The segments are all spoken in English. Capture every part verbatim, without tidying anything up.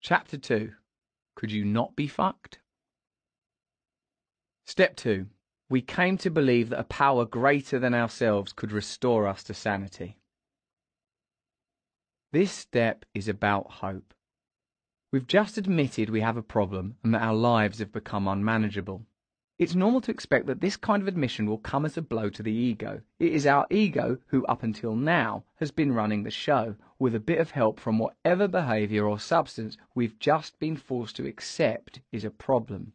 Chapter two. Could you not be fucked? Step two. We came to believe that a power greater than ourselves could restore us to sanity. This step is about hope. We've just admitted we have a problem and that our lives have become unmanageable. It's normal to expect that this kind of admission will come as a blow to the ego. It is our ego who, up until now, has been running the show, with a bit of help from whatever behaviour or substance we've just been forced to accept is a problem.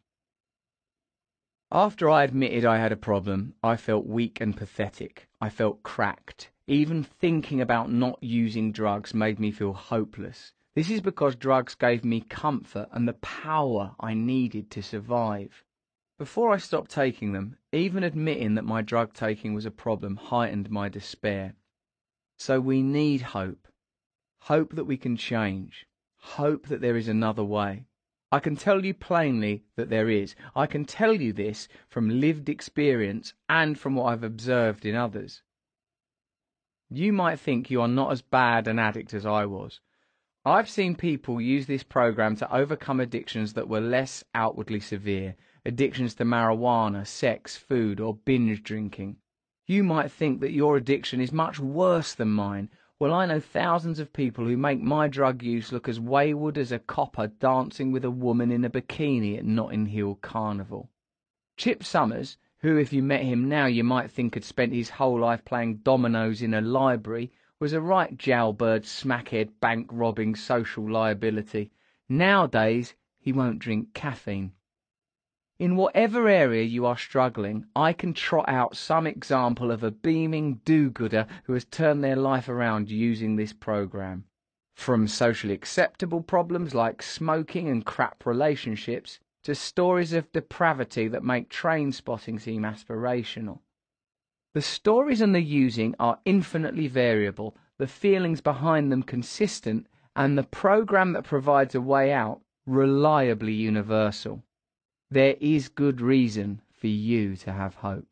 After I admitted I had a problem, I felt weak and pathetic. I felt cracked. Even thinking about not using drugs made me feel hopeless. This is because drugs gave me comfort and the power I needed to survive. Before I stopped taking them, even admitting that my drug taking was a problem heightened my despair. So we need hope. Hope that we can change. Hope that there is another way. I can tell you plainly that there is. I can tell you this from lived experience and from what I've observed in others. You might think you are not as bad an addict as I was. I've seen people use this program to overcome addictions that were less outwardly severe, addictions to marijuana, sex, food, or binge drinking. You might think that your addiction is much worse than mine. Well, I know thousands of people who make my drug use look as wayward as a copper dancing with a woman in a bikini at Notting Hill Carnival. Chip Summers, who if you met him now you might think had spent his whole life playing dominoes in a library, was a right jailbird, smackhead, bank-robbing social liability. Nowadays, he won't drink caffeine. In whatever area you are struggling, I can trot out some example of a beaming do-gooder who has turned their life around using this program. From socially acceptable problems like smoking and crap relationships, to stories of depravity that make train spotting seem aspirational. The stories and the using are infinitely variable, the feelings behind them consistent, and the program that provides a way out reliably universal. There is good reason for you to have hope.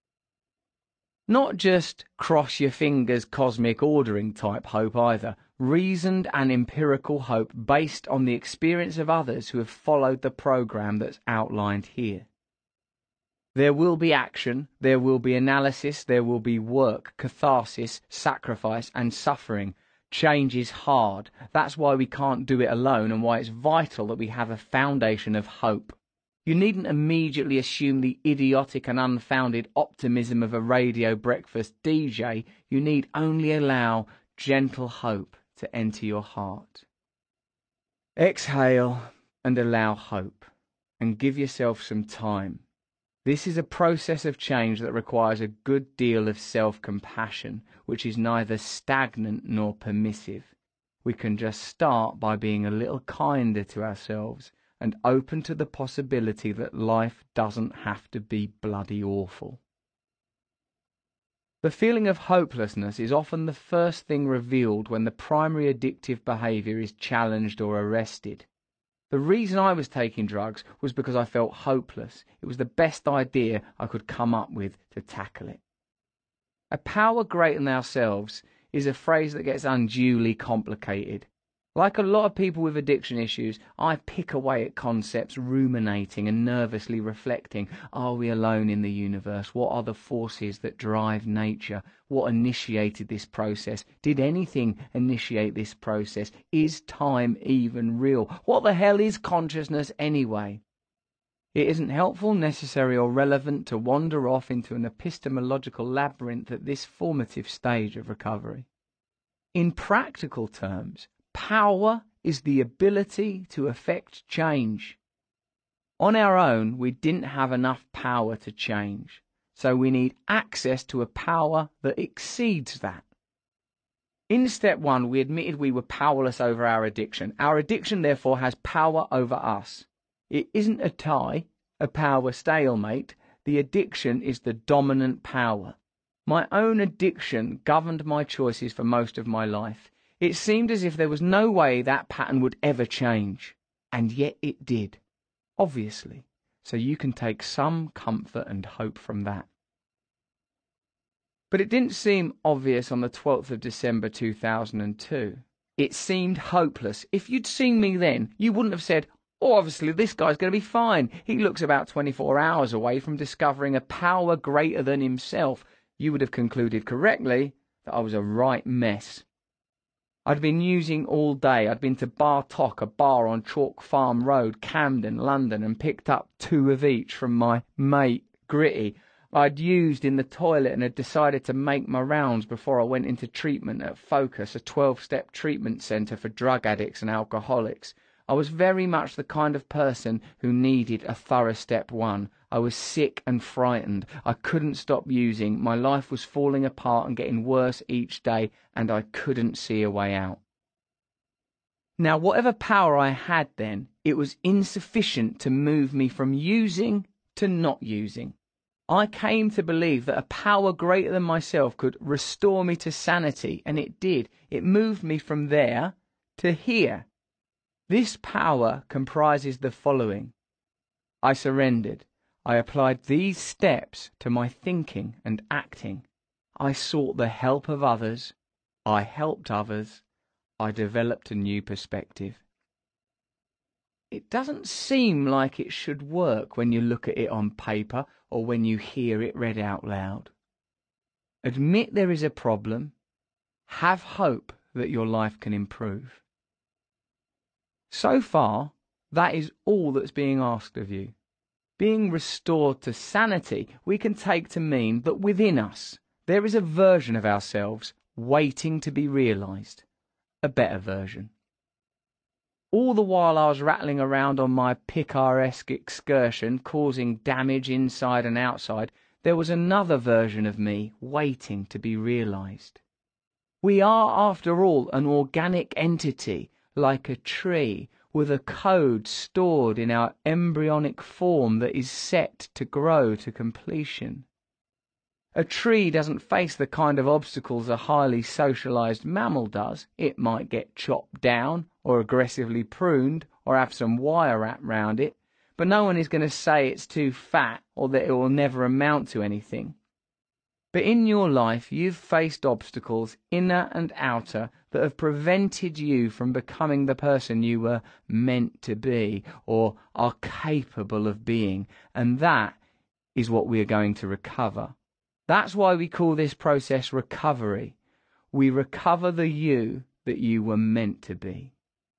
Not just cross your fingers cosmic ordering type hope either, reasoned and empirical hope based on the experience of others who have followed the program that's outlined here. There will be action, there will be analysis, there will be work, catharsis, sacrifice and suffering. Change is hard. That's why we can't do it alone and why it's vital that we have a foundation of hope. You needn't immediately assume the idiotic and unfounded optimism of a radio breakfast D J. You need only allow gentle hope to enter your heart. Exhale and allow hope, and give yourself some time. This is a process of change that requires a good deal of self-compassion, which is neither stagnant nor permissive. We can just start by being a little kinder to ourselves and open to the possibility that life doesn't have to be bloody awful. The feeling of hopelessness is often the first thing revealed when the primary addictive behaviour is challenged or arrested. The reason I was taking drugs was because I felt hopeless. It was the best idea I could come up with to tackle it. A power greater than ourselves is a phrase that gets unduly complicated. Like a lot of people with addiction issues, I pick away at concepts, ruminating and nervously reflecting. Are we alone in the universe? What are the forces that drive nature? What initiated this process? Did anything initiate this process? Is time even real? What the hell is consciousness anyway? It isn't helpful, necessary or relevant to wander off into an epistemological labyrinth at this formative stage of recovery. In practical terms, power is the ability to effect change. On our own, we didn't have enough power to change, so we need access to a power that exceeds that. In step one, we admitted we were powerless over our addiction. Our addiction, therefore, has power over us. It isn't a tie, a power stalemate. The addiction is the dominant power. My own addiction governed my choices for most of my life. It seemed as if there was no way that pattern would ever change. And yet it did, obviously, so you can take some comfort and hope from that. But it didn't seem obvious on the twelfth of December two thousand two. It seemed hopeless. If you'd seen me then, you wouldn't have said, "Oh, obviously this guy's going to be fine. He looks about twenty-four hours away from discovering a power greater than himself." You would have concluded correctly that I was a right mess. I'd been using all day. I'd been to Bar Toc, a bar on Chalk Farm Road, Camden, London, and picked up two of each from my mate, Gritty. I'd used in the toilet and had decided to make my rounds before I went into treatment at Focus, a twelve-step treatment centre for drug addicts and alcoholics. I was very much the kind of person who needed a thorough step one. I was sick and frightened. I couldn't stop using. My life was falling apart and getting worse each day, and I couldn't see a way out. Now, whatever power I had then, it was insufficient to move me from using to not using. I came to believe that a power greater than myself could restore me to sanity, and it did. It moved me from there to here. This power comprises the following. I surrendered. I applied these steps to my thinking and acting. I sought the help of others. I helped others. I developed a new perspective. It doesn't seem like it should work when you look at it on paper or when you hear it read out loud. Admit there is a problem. Have hope that your life can improve. So far, that is all that's being asked of you. Being restored to sanity, we can take to mean that within us there is a version of ourselves waiting to be realized, a better version. All the while I was rattling around on my picaresque excursion, causing damage inside and outside, there was another version of me waiting to be realized. We are, after all, an organic entity, like a tree, with a code stored in our embryonic form that is set to grow to completion. A tree doesn't face the kind of obstacles a highly socialized mammal does. It might get chopped down, or aggressively pruned, or have some wire wrapped round it, but no one is going to say it's too fat or that it will never amount to anything. But in your life, you've faced obstacles, inner and outer, that have prevented you from becoming the person you were meant to be or are capable of being, and that is what we are going to recover. That's why we call this process recovery. We recover the you that you were meant to be.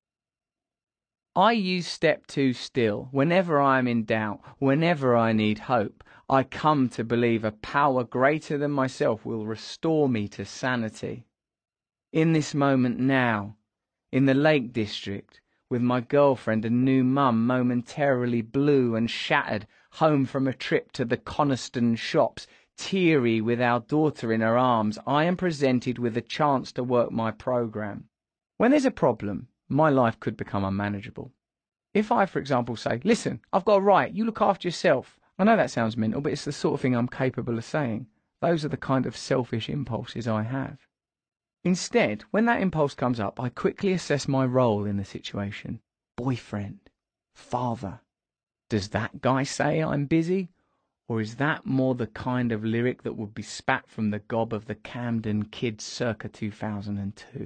I use step two still. Whenever I am in doubt, whenever I need hope, I come to believe a power greater than myself will restore me to sanity. In this moment now, in the Lake District, with my girlfriend and new mum momentarily blue and shattered, home from a trip to the Coniston shops, teary with our daughter in her arms, I am presented with a chance to work my program. When there's a problem, my life could become unmanageable. If I, for example, say, "Listen, I've got a riot, you look after yourself." I know that sounds mental, but it's the sort of thing I'm capable of saying. Those are the kind of selfish impulses I have. Instead, when that impulse comes up, I quickly assess my role in the situation. Boyfriend, father. Does that guy say I'm busy? Or is that more the kind of lyric that would be spat from the gob of the Camden Kids circa two thousand two?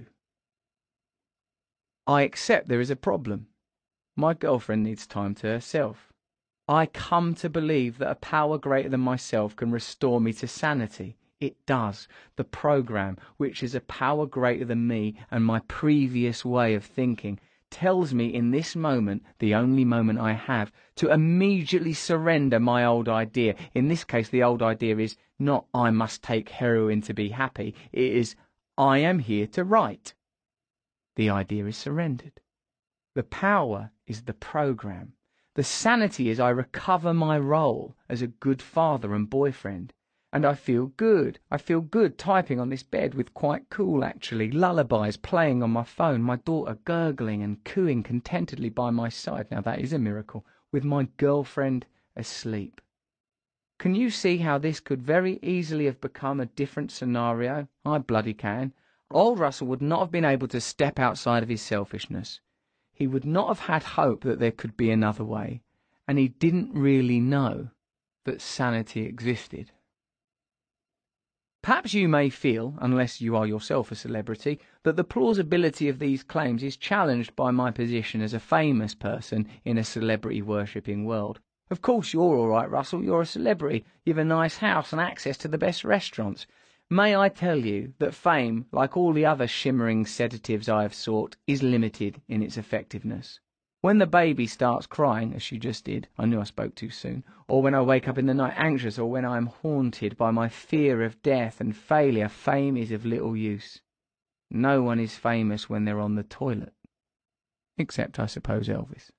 I accept there is a problem. My girlfriend needs time to herself. I come to believe that a power greater than myself can restore me to sanity. It does. The program, which is a power greater than me and my previous way of thinking, tells me in this moment, the only moment I have, to immediately surrender my old idea. In this case, the old idea is not I must take heroin to be happy. It is I am here to write. The idea is surrendered. The power is the program. The sanity is I recover my role as a good father and boyfriend. And I feel good. I feel good typing on this bed with quite cool, actually, lullabies playing on my phone, my daughter gurgling and cooing contentedly by my side. Now that is a miracle, with my girlfriend asleep. Can you see how this could very easily have become a different scenario? I bloody can. Old Russell would not have been able to step outside of his selfishness. He would not have had hope that there could be another way, and he didn't really know that sanity existed. Perhaps you may feel, unless you are yourself a celebrity, that the plausibility of these claims is challenged by my position as a famous person in a celebrity-worshipping world. Of course you're all right, Russell, you're a celebrity, you have a nice house and access to the best restaurants. May I tell you that fame, like all the other shimmering sedatives I have sought, is limited in its effectiveness. When the baby starts crying, as she just did, I knew I spoke too soon, or when I wake up in the night anxious, or when I am haunted by my fear of death and failure, fame is of little use. No one is famous when they're on the toilet. Except, I suppose, Elvis.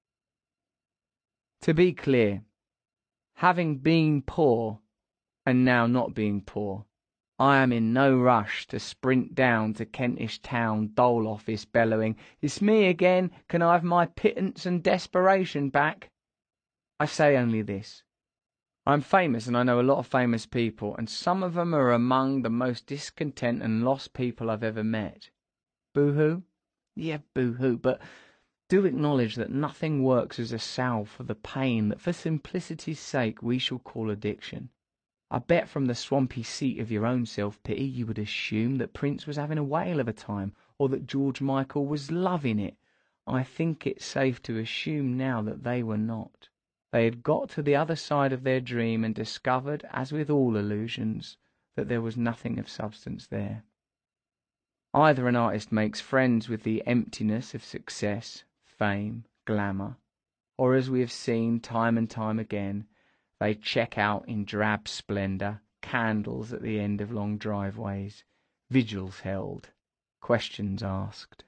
To be clear, having been poor, and now not being poor, I am in no rush to sprint down to Kentish Town dole office bellowing, "It's me again, can I have my pittance and desperation back?" I say only this. I'm famous and I know a lot of famous people, and some of them are among the most discontent and lost people I've ever met. Boo-hoo? Yeah, boo-hoo, but do acknowledge that nothing works as a salve for the pain that for simplicity's sake we shall call addiction. I bet from the swampy seat of your own self-pity you would assume that Prince was having a whale of a time, or that George Michael was loving it. I think it's safe to assume now that they were not. They had got to the other side of their dream and discovered, as with all illusions, that there was nothing of substance there. Either an artist makes friends with the emptiness of success, fame, glamour, or as we have seen time and time again, they check out in drab splendour, candles at the end of long driveways, vigils held, questions asked.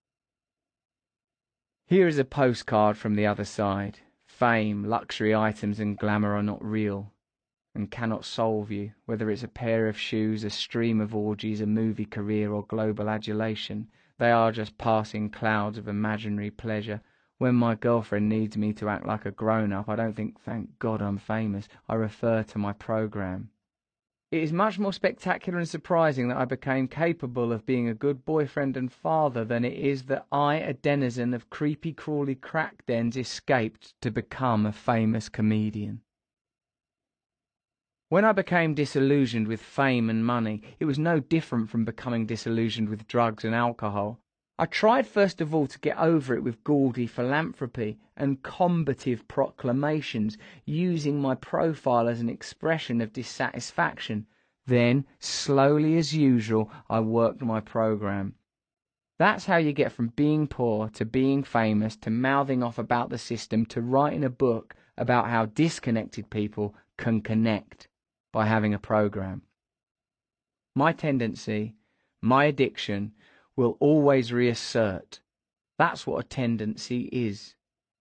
Here is a postcard from the other side. Fame, luxury items and glamour are not real and cannot solve you, whether it's a pair of shoes, a stream of orgies, a movie career or global adulation. They are just passing clouds of imaginary pleasure. When my girlfriend needs me to act like a grown-up, I don't think, thank God I'm famous. I refer to my program. It is much more spectacular and surprising that I became capable of being a good boyfriend and father than it is that I, a denizen of creepy-crawly crack dens, escaped to become a famous comedian. When I became disillusioned with fame and money, it was no different from becoming disillusioned with drugs and alcohol. I tried first of all to get over it with gaudy philanthropy and combative proclamations, using my profile as an expression of dissatisfaction. Then, slowly as usual, I worked my program. That's how you get from being poor to being famous to mouthing off about the system to writing a book about how disconnected people can connect by having a program. My tendency, my addiction, will always reassert. That's what a tendency is.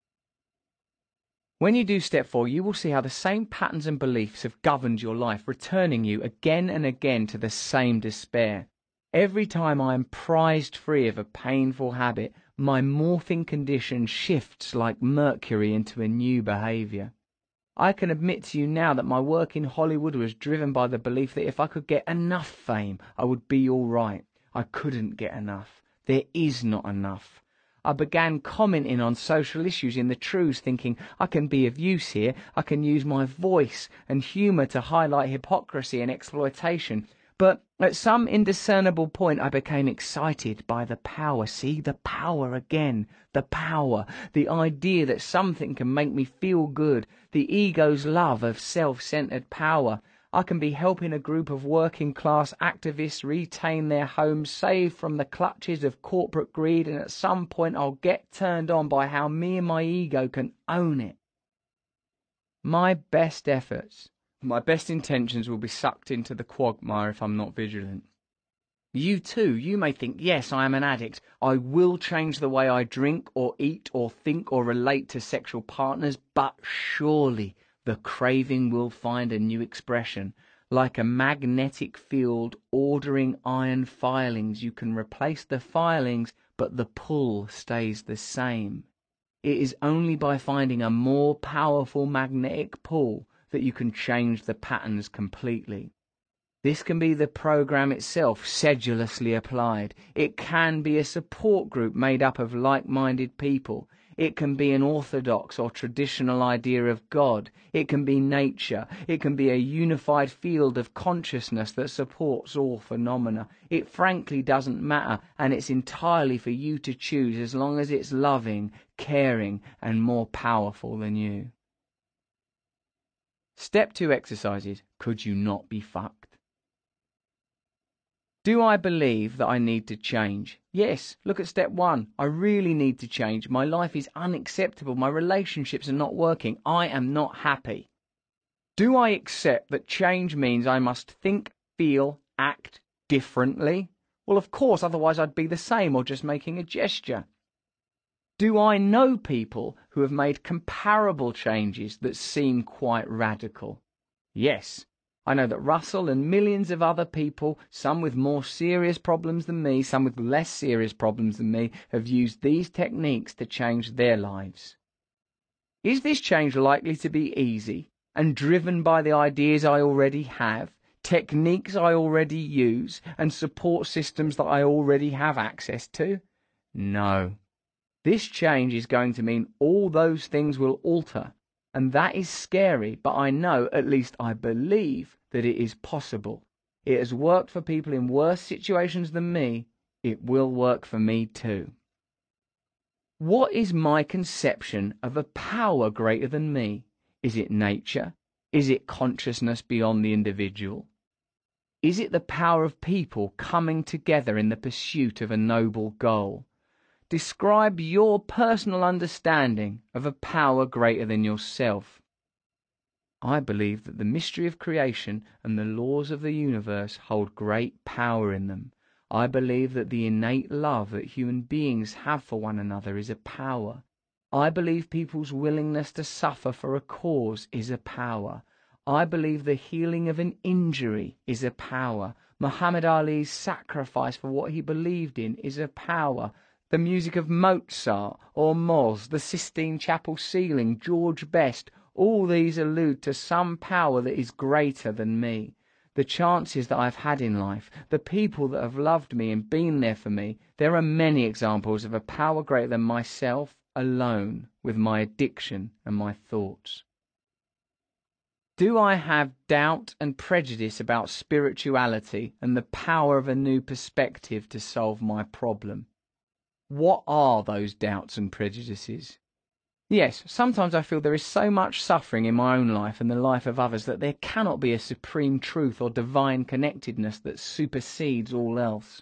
When you do step four, you will see how the same patterns and beliefs have governed your life, returning you again and again to the same despair. Every time I am prized free of a painful habit, my morphing condition shifts like mercury into a new behaviour. I can admit to you now that my work in Hollywood was driven by the belief that if I could get enough fame, I would be all right. I couldn't get enough. There is not enough. I began commenting on social issues in the truths, thinking, I can be of use here. I can use my voice and humour to highlight hypocrisy and exploitation. But at some indiscernible point I became excited by the power. See, the power again. The power. The idea that something can make me feel good. The ego's love of self-centered power. I can be helping a group of working-class activists retain their homes, saved from the clutches of corporate greed, and at some point I'll get turned on by how me and my ego can own it. My best efforts, my best intentions will be sucked into the quagmire if I'm not vigilant. You too, you may think, yes, I am an addict. I will change the way I drink or eat or think or relate to sexual partners, but surely the craving will find a new expression. Like a magnetic field ordering iron filings, you can replace the filings, but the pull stays the same. It is only by finding a more powerful magnetic pull that you can change the patterns completely. This can be the program itself, sedulously applied. It can be a support group made up of like-minded people. It can be an orthodox or traditional idea of God. It can be nature. It can be a unified field of consciousness that supports all phenomena. It frankly doesn't matter, and it's entirely for you to choose as long as it's loving, caring, and more powerful than you. Step two exercises. Could you not be fucked? Do I believe that I need to change? Yes. Look at step one. I really need to change. My life is unacceptable. My relationships are not working. I am not happy. Do I accept that change means I must think, feel, act differently? Well, of course, otherwise I'd be the same or just making a gesture. Do I know people who have made comparable changes that seem quite radical? Yes. I know that Russell and millions of other people, some with more serious problems than me, some with less serious problems than me, have used these techniques to change their lives. Is this change likely to be easy and driven by the ideas I already have, techniques I already use, and support systems that I already have access to? No. This change is going to mean all those things will alter. And that is scary, but I know, at least I believe, that it is possible. It has worked for people in worse situations than me. It will work for me too. What is my conception of a power greater than me? Is it nature? Is it consciousness beyond the individual? Is it the power of people coming together in the pursuit of a noble goal? Describe your personal understanding of a power greater than yourself. I believe that the mystery of creation and the laws of the universe hold great power in them. I believe that the innate love that human beings have for one another is a power. I believe people's willingness to suffer for a cause is a power. I believe the healing of an injury is a power. Muhammad Ali's sacrifice for what he believed in is a power. The music of Mozart or Moz, the Sistine Chapel ceiling, George Best, all these allude to some power that is greater than me. The chances that I've had in life, the people that have loved me and been there for me, there are many examples of a power greater than myself alone, with my addiction and my thoughts. Do I have doubt and prejudice about spirituality and the power of a new perspective to solve my problem? What are those doubts and prejudices? Yes, sometimes I feel there is so much suffering in my own life and the life of others that there cannot be a supreme truth or divine connectedness that supersedes all else.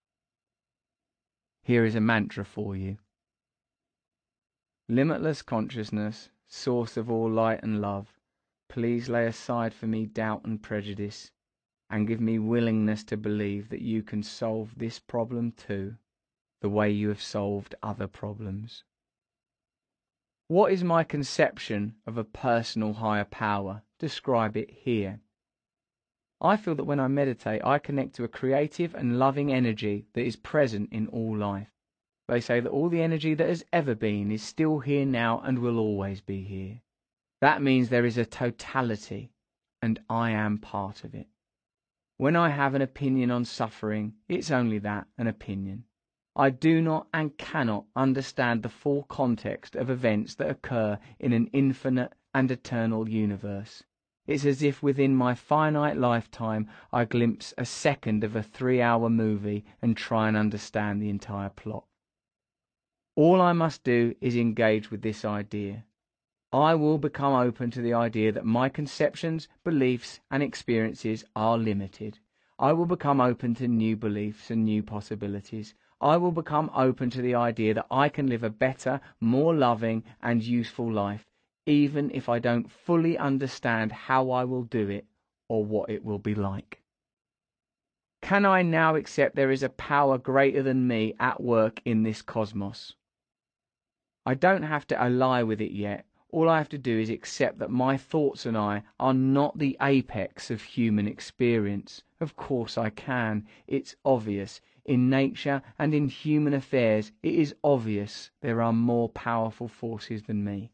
Here is a mantra for you. Limitless consciousness, source of all light and love, please lay aside for me doubt and prejudice, and give me willingness to believe that you can solve this problem too, the way you have solved other problems. What is my conception of a personal higher power? Describe it here. I feel that when I meditate, I connect to a creative and loving energy that is present in all life. They say that all the energy that has ever been is still here now and will always be here. That means there is a totality, and I am part of it. When I have an opinion on suffering, it's only that, an opinion. I do not and cannot understand the full context of events that occur in an infinite and eternal universe. It's as if within my finite lifetime I glimpse a second of a three-hour movie and try and understand the entire plot. All I must do is engage with this idea. I will become open to the idea that my conceptions, beliefs, and experiences are limited. I will become open to new beliefs and new possibilities. I will become open to the idea that I can live a better, more loving and useful life, even if I don't fully understand how I will do it or what it will be like. Can I now accept there is a power greater than me at work in this cosmos? I don't have to ally with it yet. All I have to do is accept that my thoughts and I are not the apex of human experience. Of course I can. It's obvious. In nature and in human affairs, it is obvious there are more powerful forces than me.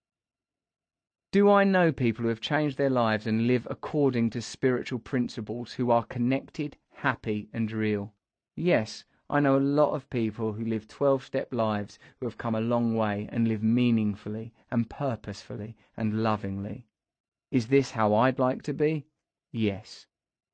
Do I know people who have changed their lives and live according to spiritual principles, who are connected, happy and real? Yes, I know a lot of people who live twelve-step lives who have come a long way and live meaningfully and purposefully and lovingly. Is this how I'd like to be? Yes.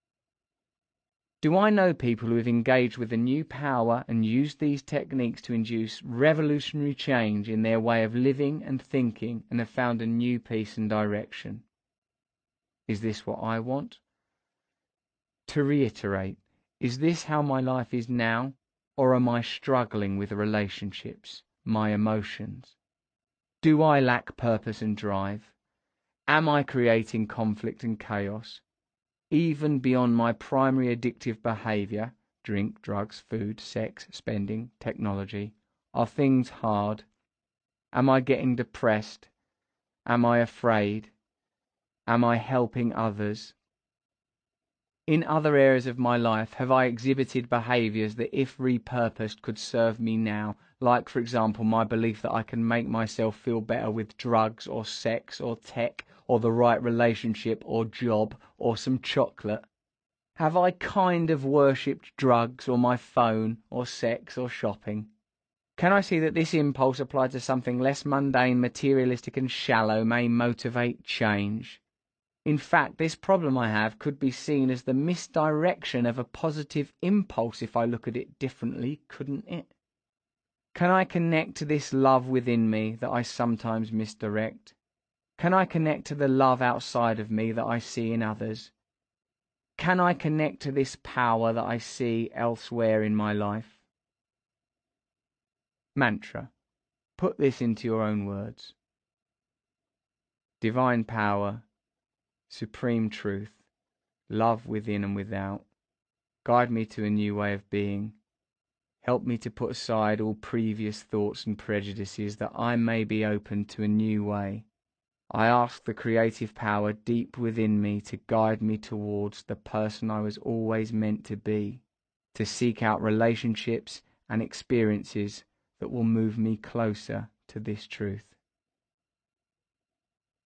Do I know people who have engaged with a new power and used these techniques to induce revolutionary change in their way of living and thinking and have found a new peace and direction? Is this what I want? To reiterate, is this how my life is now, or am I struggling with relationships, my emotions? Do I lack purpose and drive? Am I creating conflict and chaos? Even beyond my primary addictive behavior, drink, drugs, food, sex, spending, technology, are things hard? Am I getting depressed? Am I afraid? Am I helping others? In other areas of my life, have I exhibited behaviors that, if repurposed, could serve me now? Like, for example, my belief that I can make myself feel better with drugs or sex or tech or the right relationship or job or some chocolate. Have I kind of worshipped drugs or my phone or sex or shopping? Can I see that this impulse applied to something less mundane, materialistic and shallow may motivate change? In fact, this problem I have could be seen as the misdirection of a positive impulse if I look at it differently, couldn't it? Can I connect to this love within me that I sometimes misdirect? Can I connect to the love outside of me that I see in others? Can I connect to this power that I see elsewhere in my life? Mantra. Put this into your own words. Divine power, supreme truth, love within and without, guide me to a new way of being. Help me to put aside all previous thoughts and prejudices that I may be open to a new way. I ask the creative power deep within me to guide me towards the person I was always meant to be, to seek out relationships and experiences that will move me closer to this truth.